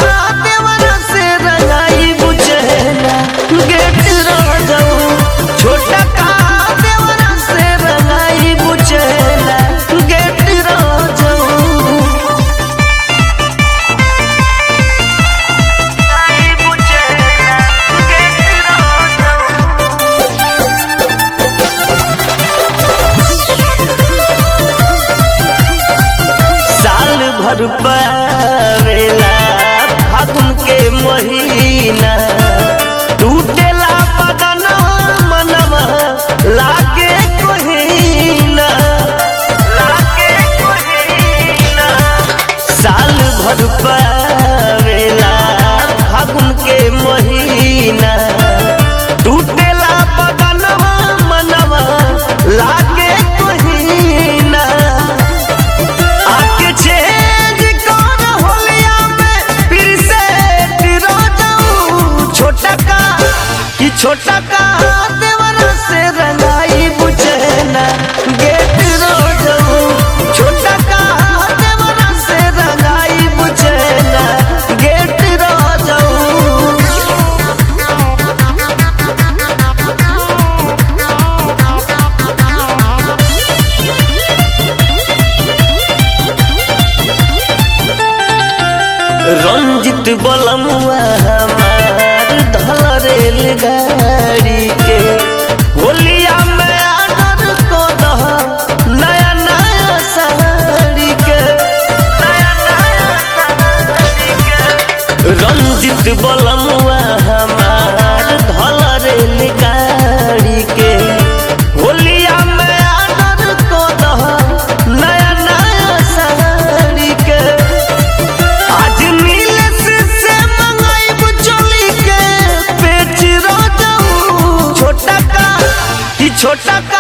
देवरा से रंगाई बुझेला गेट राजाऊ। छोटा का देवरा से रंगाई बुझेला गेट राजाऊ। साल भर पावेला फागुन के महीना टूटेला बदना मनवा लागे कोहीना। साल भर पावेला फागुन के महीना टूटेला बदना मनवा लागे कोहीना। आके चेंज कर होलिया में फिर से गिरा जाऊं। छोटा का कि छोटा का देवरा से रंगाई बुझेना गेट राजाऊ। छोटा का देवरा से रंगाई बुझेना गेट राजाऊ। रंजित बलमुआ हमार धल रेलगाड़ी के होलिया में आदर को दह नया नया साड़ी के। रंजित बलमुआ हमार धल रेलगाड़ी के होलिया में आदर को दह नया नया साड़ी के। आज नीलेश से मंगाई बुचोली के पेच राजाऊ। छोटा का कि छोटा का